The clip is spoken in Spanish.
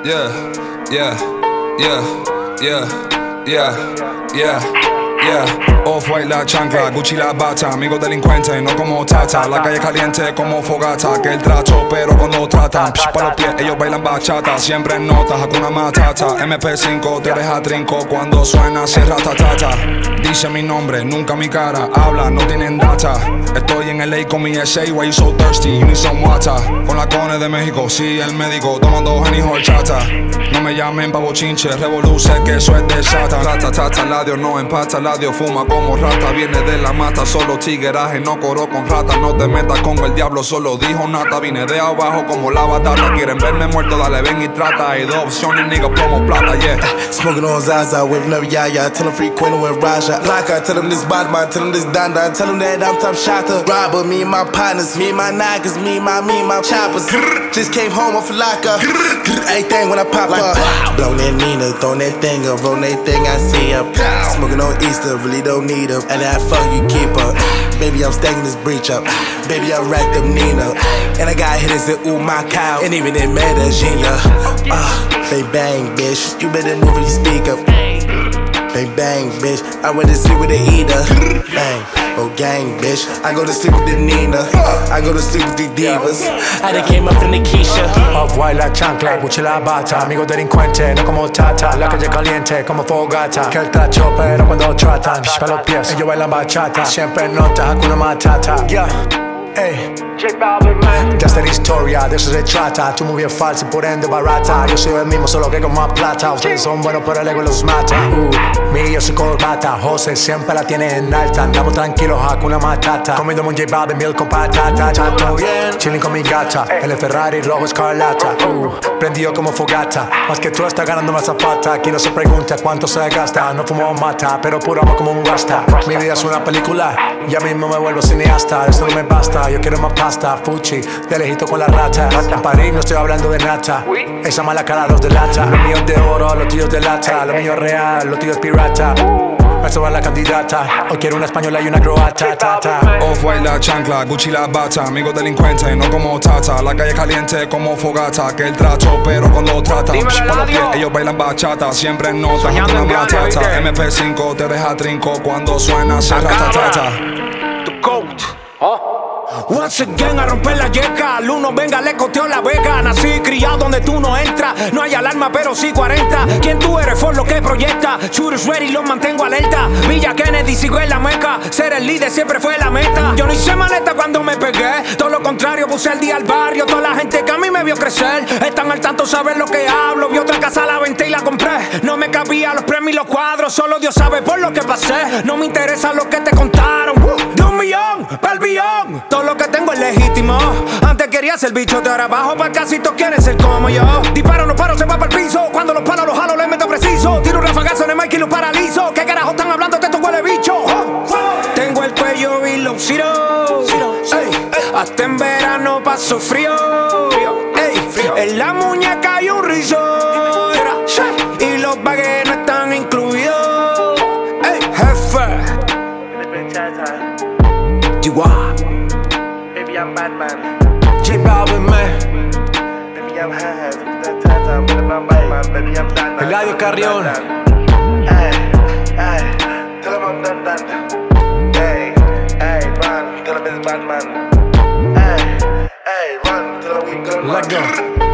yeah, yeah, yeah, yeah, yeah, yeah, yeah. Off-white la chancla, Gucci la bata. Amigos delincuentes, no como Tata. La calle caliente como fogata. Que el trato, pero cuando tratan pa' los pies, ellos bailan bachata. Siempre en notas, Hakuna Matata. MP5 te deja trinco cuando suena cierra tatata. Dice mi nombre, nunca mi cara. Habla, no tienen data. Estoy en LA con mi SA. Why you so thirsty? You need some water. Con la Cone de México, sí, el médico. Tomando Henny horchata. No me llamen pa' bochinche, revoluce que eso es de Satan. Rata, tata, ladio, no empata, ladio, fuma como rata. Viene de la mata, solo tigueraje, no coro con rata. No te metas con el diablo, solo dijo nata. Vine de abajo como la batata. Quieren verme muerto, dale, ven y trata. Hay dos opciones, nigga, plomo, plata, yeah. Smoking on Zaza with Love Yaya. Tell them free Queen with Raja. Like I tell them this bad man, tell them this Danda. Tell them that I'm top shotter. Robber, me and my partners, me and my niggas, me and my choppers. Just came home off a locker. Everything when I pop up. Blow that Nina, throw that thing up, roll that thing I see up. Smoking on Easter, really don't need up. And that fuck you keep up. Baby, I'm stacking this breach up. Baby, I racked up Nina. And I got hitters that ooh my cow. And even in Medellin, they bang, bitch. You better move when you speak up. Bang, bang, bitch. I went to sleep with the eater. Bang, oh gang, bitch. I go to sleep with the Nina. I go to sleep with the divas. I done came up in the Keisha. Off-white la chancla, Gucci la bata. Amigo delincuente, no como Tata. La calle caliente como fogata. Que el tracho, pero cuando tratan pa' los pies, ellos bailan bachata. Siempre en nota, Hakuna Matata. Yeah, ey. De esta historia, de eso se trata. Tu movie es falsa y por ende barata. Yo soy el mismo, solo que con más plata. Ustedes son buenos, pero el ego los mata. Yo soy corbata, José siempre la tiene en alta. Andamos tranquilos, Hakuna Matata. Comiendo un J Balvin, miel con patata. Chato bien, chilling con mi gata. El Ferrari rojo escarlata. Prendido como fogata. Más que tú estás ganando más zapata. Aquí no se pregunta cuánto se gasta. No fumo mata, pero puro amo como un rasta. Mi vida es una película, ya mismo me vuelvo cineasta. Eso no me basta, yo quiero más pasta. Fuchi, de lejito con la rata. En París no estoy hablando de nata. Esa mala cara los delata. Lo mío es de oro, los tuyos de lata. Lo mío es real, lo tuyo es pirata. Me sobra la candidata. Hoy quiero una española y una croata. Off-white la chancla, Gucci la bata. Amigos delincuentes, no como Tata. La calle caliente como fogata. Que el trato, pero cuando tratan pa' los pies, ellos bailan bachata. Siempre en nota, Hakuna Matata. MP5 te deja trinco cuando suena cierra tatata. The GOAT. Once again a romper la yeca. Al uno venga, le coteó la beca. Nací criado donde tú no entras. No hay alarma, pero sí 40. ¿Quién tú eres? For lo que proyecta. Shooters ready, los mantengo alerta. Villa Kennedy, sigo en la meca. Ser el líder siempre fue la meta. Yo no hice maleta cuando me pegué. Todo lo contrario, puse el día al barrio. Toda la gente que a mí me vio crecer están al tanto, saben lo que hablo. Vi otra casa, la venté y la compré. No me cabía los premios y los cuadros. Solo Dios sabe por lo que pasé. No me interesa lo que te contaron. De 1 millón pa'l billón. Todo lo que tengo es legítimo. Antes quería ser bicho, de ahora abajo pa' casi todos quieren ser como yo. Disparo, no paro, se va pa'l piso. Cuando los palos los jalo, les meto preciso. Tiro un rafagazo en el mic y los paralizo. ¿Qué carajo están hablando que esto huele bicho? Tengo el cuello y los ciro. Hasta en verano paso frío. En la muñeca hay un rizo. Y los baguettes no están incluidos. Jefe Baby, I'm Batman. J Balvin, man. Baby, I'm high. Baby, I'm Batman. Baby, I'm Batman. Eladio Carrión. Hey, tell him I'm done. Hey, run. Tell him it's Batman. Hey, run. Tell him we good. Let go.